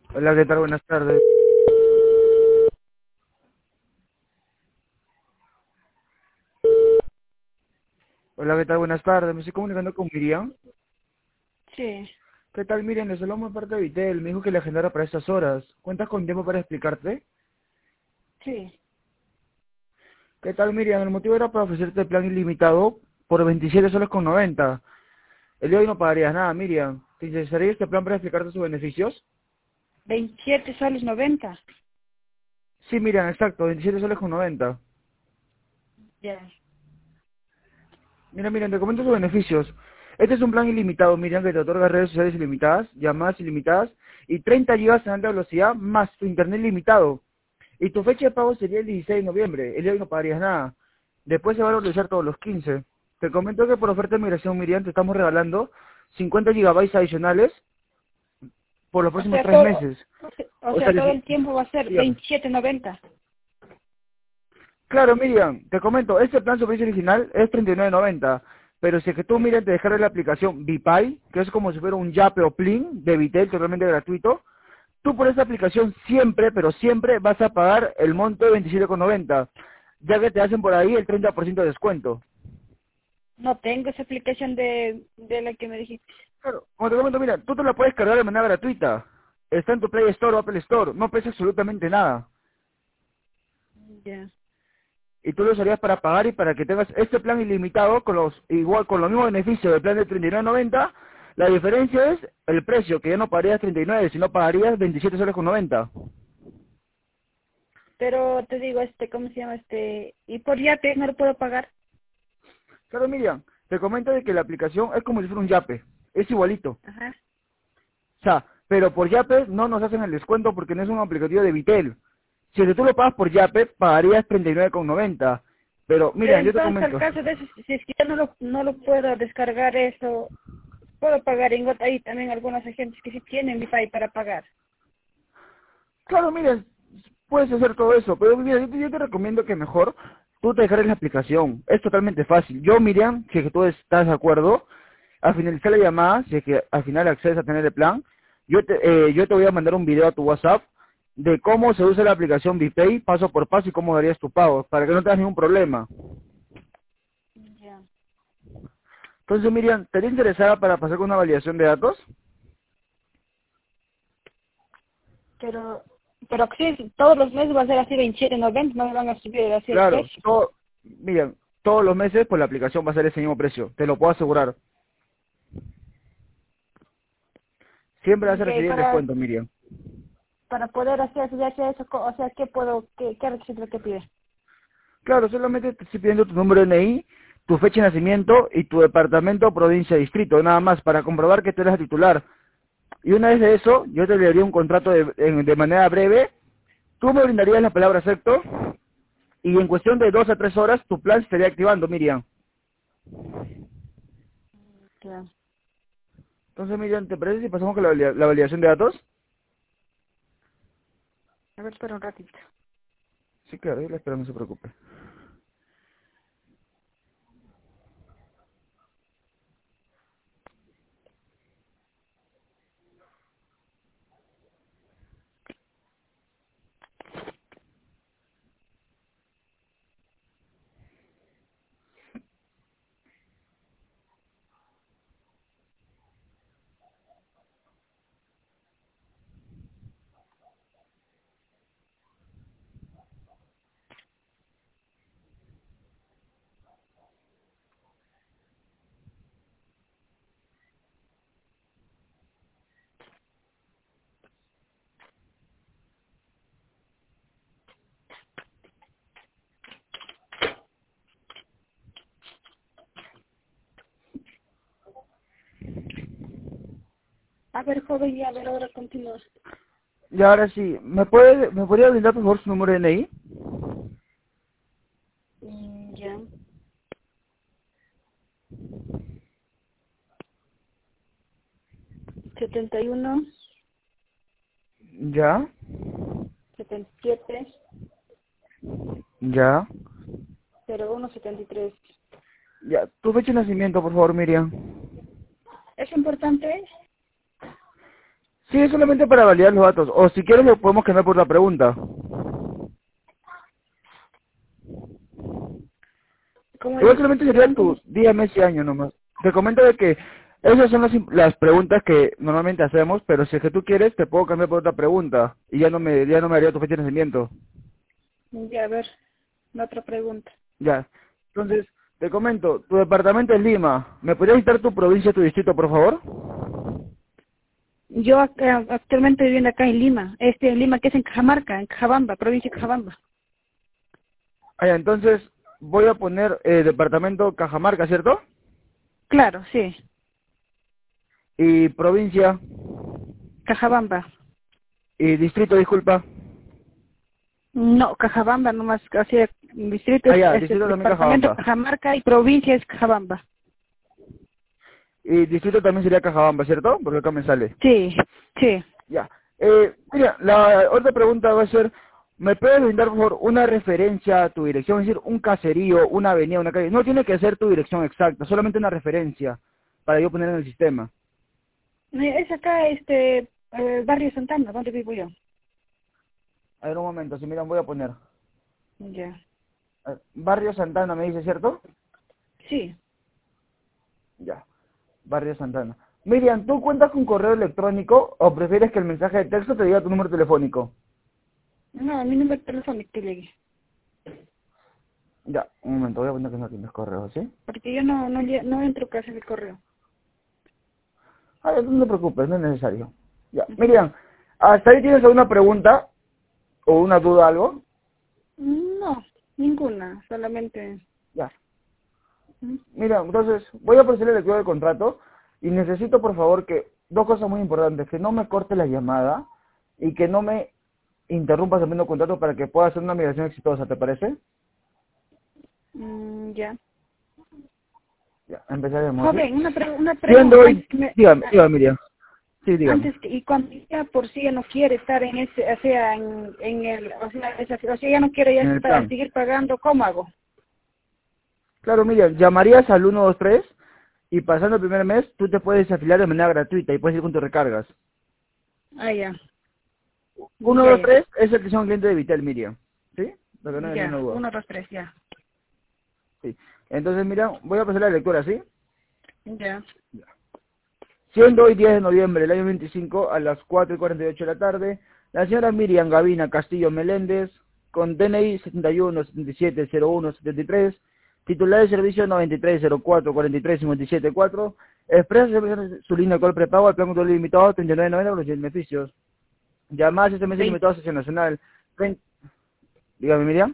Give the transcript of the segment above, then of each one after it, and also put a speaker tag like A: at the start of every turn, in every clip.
A: Hola, ¿qué tal? Buenas tardes. Hola, ¿qué tal? Buenas tardes. Me estoy comunicando con Miriam.
B: Sí,
A: ¿Qué tal, Miriam? Le saludamos de parte de Vitel. Me dijo que le agendara para estas horas. ¿Cuentas con tiempo para explicarte?
B: sí.
A: ¿Qué tal, Miriam? El motivo era para ofrecerte el plan ilimitado por 27 soles con 90. El día de hoy no pagarías nada, Miriam. ¿Te interesaría este plan para explicarte sus beneficios?
B: 27 soles 90.
A: Sí, Miriam, exacto. 27 soles con 90.
B: Ya.
A: Mira, Miriam, te comento sus beneficios. Este es un plan ilimitado, Miriam, que te otorga redes sociales ilimitadas, llamadas ilimitadas y 30 gigas en alta velocidad más tu internet ilimitado. Y tu fecha de pago sería el 16 de noviembre. El día de hoy no pagarías nada. Después se va a realizar todos los 15. Te comento que por oferta de migración, Miriam, te estamos regalando 50 gigabytes adicionales por los
B: O
A: próximos
B: sea,
A: 3
B: todo,
A: meses.
B: o
A: O
B: sea,
A: sea,
B: todo el tiempo va a ser
A: dígame.
B: 27.90.
A: Claro, Miriam, te comento, este plan su precio original es 39.90, pero si es que tú, Miriam, te descargas la aplicación Vipay, que es como si fuera un Yape o Plin de Vitel totalmente gratuito, tú por esa aplicación siempre, pero siempre vas a pagar el monto de 27,90, ya que te hacen por ahí el 30% de descuento.
B: No tengo esa aplicación de la que me dijiste.
A: Claro, como te comento, mira, tú te la puedes cargar de manera gratuita. Está en tu Play Store o Apple Store, no pesa absolutamente nada.
B: Ya.
A: Y tú lo usarías para pagar y para que tengas este plan ilimitado con los igual con los mismos beneficios del plan de 39.90. La diferencia es el precio, que ya no pagarías 39, sino pagarías 27 soles con 90.
B: Pero te digo, ¿cómo se llama? Y por Yape no lo puedo pagar.
A: Claro, Miriam, te comento de que la aplicación es como si fuera un Yape, es igualito.
B: Ajá.
A: O sea, pero por Yape no nos hacen el descuento porque no es un aplicativo de Vitel. Si es que tú lo pagas por Yape, pagarías 39,90. Pero,
B: Pero
A: Miriam, yo te
B: entonces, al
A: comento.
B: caso de eso, si es que yo no lo puedo descargar eso, puedo pagar en gota. Hay también algunos agentes que sí tienen mi país para pagar.
A: Claro, mira, puedes hacer todo eso, pero mira, yo te recomiendo que mejor tú te descargues la aplicación. Es totalmente fácil. Yo, Miriam, si es que tú estás de acuerdo, al finalizar la llamada, si es que al final accedes a tener el plan, yo te voy a mandar un video a tu WhatsApp de cómo se usa la aplicación BPay paso por paso y cómo darías tu pago, para que no tengas ningún problema.
B: Ya.
A: Entonces, Miriam, ¿estaría interesada para pasar con una validación de datos?
B: Pero, pero sí, todos los meses va a ser así 27.90, no me van a subir así el
A: Claro,
B: precio.
A: Miriam, todos los meses pues la aplicación va a ser ese mismo precio, te lo puedo asegurar. Siempre vas a
B: Ya, y
A: recibir el descuento, Miriam.
B: para poder hacer eso, ya sea eso, o sea, ¿qué requisito que pide?
A: Claro, solamente te estoy pidiendo tu número de NI, tu fecha de nacimiento y tu departamento, provincia, distrito, nada más, para comprobar que tú eres la titular. Y una vez de eso, yo te daría un contrato de manera breve, tú me brindarías la palabra acepto, y en cuestión de 2 a 3 horas tu plan se estaría activando, Miriam.
B: Ya.
A: Entonces, Miriam, ¿te parece si pasamos con la validación de datos?
B: A ver, espera un ratito.
A: Sí, claro, yo la espero, no se preocupe.
B: A ver, joven, y a ver, ahora continúa.
A: Y ahora sí, me podría brindar por favor su número de NI?
B: Ya. 71,
A: Ya,
B: 77,
A: ya,
B: 01, 73.
A: ya. Tu fecha de nacimiento, por favor, Miriam.
B: ¿Es importante?
A: Sí, es solamente para validar los datos. O si quieres lo podemos cambiar por la pregunta.
B: ¿Cómo
A: Igual
B: dices?
A: solamente sería tu día, mes y año nomás. Te comento de que esas son las preguntas que normalmente hacemos, pero si es que tú quieres, te puedo cambiar por otra pregunta. Y ya no me haría tu fecha de nacimiento.
B: Ya, a ver, la otra pregunta.
A: Ya. Entonces, te comento, tu departamento es Lima. ¿Me podrías citar tu provincia, tu distrito, por favor?
B: Yo actualmente viviendo acá en Lima, en Lima, que es en Cajamarca, en Cajabamba, provincia de Cajabamba.
A: Ah, ya, entonces voy a poner departamento Cajamarca, ¿cierto?
B: Claro, sí,
A: Y provincia,
B: Cajabamba.
A: y distrito, disculpa.
B: No, Cajabamba nomás, así, distrito
A: Ah,
B: es
A: ya,
B: el
A: distrito también
B: departamento
A: Cajabamba.
B: Cajamarca y provincia es Cajabamba.
A: Y distrito también sería Cajabamba, ¿cierto? Porque acá me sale.
B: Sí, sí.
A: Ya. Mira, la otra pregunta va a ser, ¿me puedes brindar, por favor, una referencia a tu dirección? Es decir, un caserío, una avenida, una calle. No tiene que ser tu dirección exacta, solamente una referencia para yo poner en el sistema.
B: Es acá, Barrio Santana, donde vivo yo.
A: A ver, un momento, si miran, voy a poner.
B: Ya.
A: Barrio Santana, me dice, ¿cierto?
B: Sí.
A: Ya. Barrio Santana. Miriam, ¿tú cuentas con correo electrónico o prefieres que el mensaje de texto te diga tu número telefónico?
B: No, mi número telefónico que llegue.
A: Ya, un momento, voy a poner que no tienes correo, ¿sí?
B: Porque yo no entro casi en el correo.
A: Ah, ya, no te preocupes, no es necesario. Ya, Miriam, ¿hasta ahí tienes alguna pregunta o una duda, algo?
B: No, ninguna, solamente...
A: Ya. Mira, entonces, voy a proceder al lectura del contrato y necesito, por favor, que dos cosas muy importantes, que no me corte la llamada y que no me interrumpas el mismo contrato para que pueda hacer una migración exitosa, ¿te parece?
B: Ya.
A: Ya, empezaremos, ¿sí?
B: Joven, una
A: Siendo
B: pregunta.
A: hoy, dígame, Miriam. Sí, dígame.
B: Antes que, y cuando ella por sí ya no quiere estar en ese, o sea, en el, o sea, o sea, ella no quiere ya
A: En el plan.
B: seguir pagando, ¿cómo hago?
A: Claro, Miriam, llamarías al 123 y pasando el primer mes tú te puedes afiliar de manera gratuita y puedes ir con tus recargas.
B: Ah, ya, ya, ya,
A: 123 es el que son cliente de Vitel, Miriam. ¿Sí? Para que no haya
B: ya,
A: ninguna duda.
B: 1, 2, 3, ya,
A: Sí. Entonces, Miriam, voy a pasar la lectura, ¿sí?
B: ya,
A: Siendo hoy 10 de noviembre del año 25 a las 4:48 de la tarde, la señora Miriam Gavina Castillo Meléndez, con DNI 71770173, titular de servicio 9304435774, expresa su línea de alcohol prepago al plan control limitado 3990 con los beneficios. Llamadas SMS
B: 20,
A: limitado a sesión nacional. Dígame, Miriam.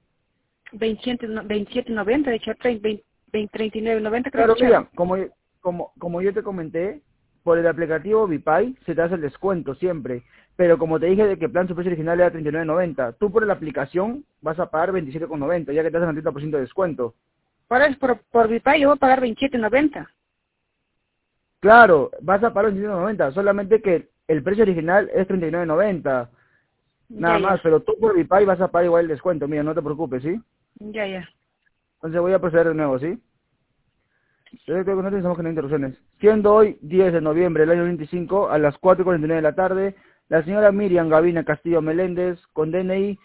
B: 27.90, de hecho, 39.90 creo
A: Claro,
B: que echaron.
A: Miriam, como yo te comenté, por el aplicativo Vipay se te hace el descuento siempre. Pero como te dije de que el plan su precio original era 39.90, tú por la aplicación vas a pagar 27.90, ya que te hacen el 30% de descuento.
B: Ahora es por mi país, yo voy a pagar 27.90.
A: Claro, vas a pagar 27.90, solamente que el precio original es 39.90,
B: Ya,
A: nada más,
B: ya,
A: pero tú por Vipay vas a pagar igual el descuento, mira, no te preocupes, ¿sí?
B: ya, ya.
A: Entonces voy a proceder de nuevo, ¿sí? Creo que no tenemos que tener interrupciones. Siendo hoy 10 de noviembre del año 25 a las 4:49 de la tarde, la señora Miriam Gavina Castillo Meléndez, con DNI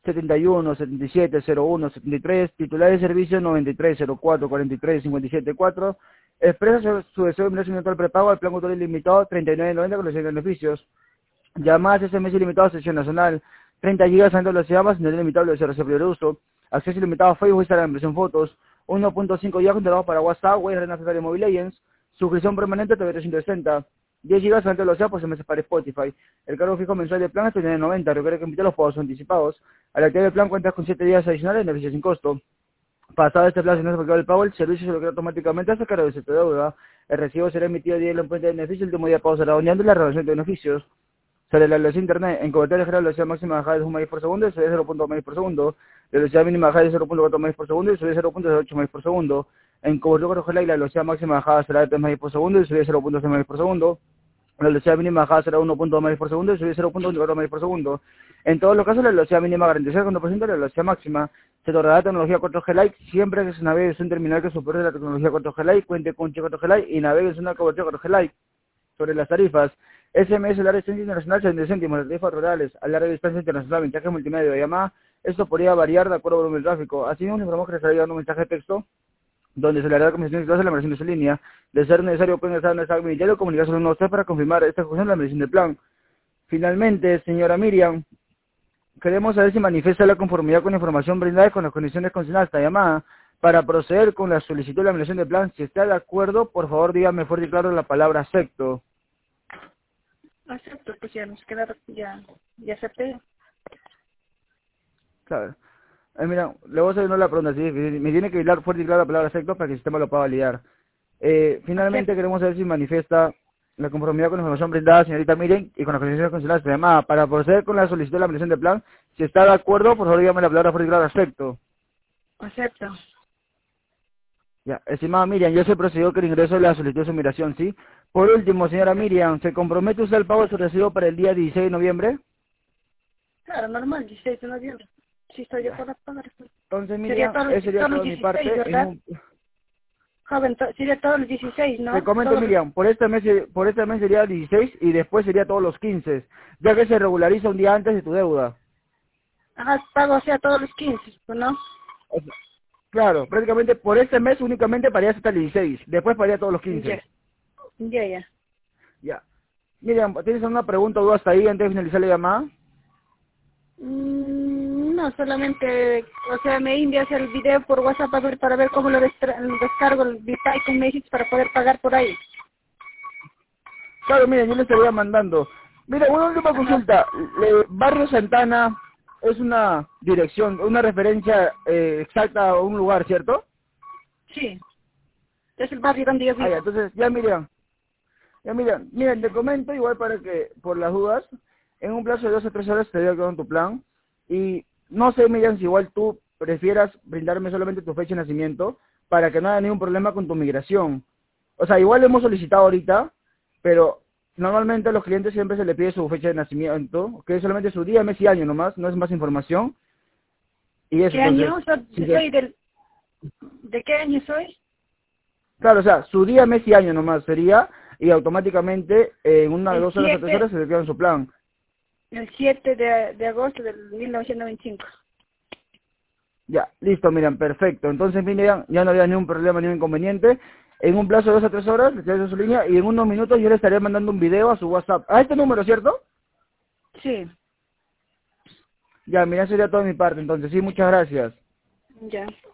A: 71770173, titular de servicio 9304435774, expresa su deseo de ingreso al prepago al plan control ilimitado 39.90 con los siguientes beneficios. Llamadas SMS ilimitado a sesión nacional, 30 GB de velocidad más internet ilimitado de velocidad de uso, acceso ilimitado a Facebook, Instagram, impresión fotos, 1.5 GB controlados para WhatsApp, Wave, Arena Social y Mobile Legends, suscripción permanente TV 360, 10 GB de velocidad por SMS para Spotify. El cargo fijo mensual de plan es 39.90, recuerda que invitar los pagos anticipados. Al activar el plan cuentas con 7 días adicionales de beneficio sin costo. Pasado este plazo y no se efectuado el pago, el servicio se lo crea automáticamente hasta cargo de su deuda. El recibo será emitido día de la fuente de beneficio, el último día de pago será doñando la relación de beneficios. Sobre la velocidad de internet, en cobertura general, la velocidad máxima bajada de 1 MB por segundo y sube 0.1 MB por segundo. La velocidad mínima bajada de 0.4 MB por segundo y sube 0.08 MB por segundo. En cobertura general, la velocidad máxima bajada será de 3 MB por segundo y sube 0.6 MB por segundo. La velocidad mínima bajada será 1.2 MB por segundo y sube 0.24 MB por segundo. En todos los casos, la velocidad mínima garantizada con 2% de la velocidad máxima. Se otorgará tecnología 4G Lite siempre que se navegue en un terminal que supere la tecnología 4G Lite, cuente con un chip 4G Lite y navegue en una cobertura 4G Lite. Sobre las tarifas, SMS, larga distancia internacional, 70 céntimos, tarifas rurales, a larga distancia internacional, mensaje multimedia, llamada. Esto podría variar de acuerdo al volumen del tráfico. Así nos informamos que le estará llegando un mensaje de texto donde se le hará la conversación exitosa de la medición de su línea. De ser necesario, pueden ingresar en el ministerio o comunicarse con usted para confirmar esta ejecución de la medición del plan. Finalmente, señora Miriam, queremos saber si manifiesta la conformidad con la información brindada y con las condiciones consignadas esta llamada. Para proceder con la solicitud de la medición del plan, si está de acuerdo, por favor dígame fuerte y claro la palabra acepto.
B: Acepto, pues ya nos queda, ya acepté.
A: Claro. Mira, le voy a hacer una pregunta, ¿sí? Me tiene que hablar fuerte y claro la palabra acepto para que el sistema lo pueda validar. Finalmente
B: Acepto.
A: queremos saber si manifiesta la conformidad con la información brindada, señorita Miren, y con las condiciones consignadas esta llamada. Para proceder con la solicitud de la medición del plan, si está de acuerdo, por favor dígame la palabra fuerte y claro acepto.
B: Acepto.
A: Ya, estimada Miriam, ya se procedió con el ingreso de la solicitud de su migración, ¿sí? Por último, señora Miriam, ¿se compromete usted el pago de su recibo para el día 16 de noviembre?
B: Claro, normal, 16 de noviembre. Sí, estoy de
A: Ya.
B: acuerdo a pagar.
A: Entonces,
B: Sería
A: Miriam,
B: todos
A: ese sería
B: todos
A: todo
B: los
A: de mi
B: 16,
A: parte.
B: ¿verdad? Joven, sería todos los 16,
A: Te
B: ¿no?
A: comento,
B: Todos los...
A: Miriam, por este mes sería 16 y después sería todos los 15, ya que se regulariza un día antes de tu deuda.
B: Ajá, pago, o sea, todos los 15, pues, ¿no?
A: O sea, claro, prácticamente por este mes únicamente pagarías hasta el 16, después pagaría todos los 15.
B: Ya, ya.
A: Ya. Miriam, ¿tienes alguna pregunta o duda hasta ahí antes de finalizar la llamada?
B: No, solamente, o sea, me envías el video por WhatsApp para ver cómo lo descargo el Vipay con México para poder pagar por ahí.
A: Claro, mira, yo le estaría mandando. Mira, una última
B: Ajá,
A: consulta. Barrio Santana es una dirección, una referencia exacta a un lugar, ¿cierto?
B: sí, es el barrio donde yo
A: Ah, ya,
B: vivo.
A: entonces, miren, te comento igual para que, por las dudas, en un plazo de 2 a 3 horas te digo con tu plan. Y no sé, Miriam, si igual tú prefieras brindarme solamente tu fecha de nacimiento para que no haya ningún problema con tu migración. O sea, igual lo hemos solicitado ahorita, pero normalmente a los clientes siempre se le pide su fecha de nacimiento, que es solamente su día, mes y año nomás, no es más información. Y eso,
B: ¿Qué
A: entonces,
B: año?
A: si
B: Soy ¿De qué año soy?
A: claro, o sea, su día, mes y año nomás sería, y automáticamente en una,
B: El
A: 2 horas o 3
B: 7
A: horas se le queda en su plan.
B: el 7 de agosto del 1995.
A: Ya, listo, Miriam, perfecto. Entonces, Miriam, ya no había ningún problema, ningún inconveniente. En un plazo de 2 a 3 horas, le quedas en su línea y en unos minutos yo le estaré mandando un video a su WhatsApp. A este número, ¿cierto?
B: Sí,
A: Ya, mira, sería todo de mi parte. Entonces, sí, muchas gracias.
B: ya.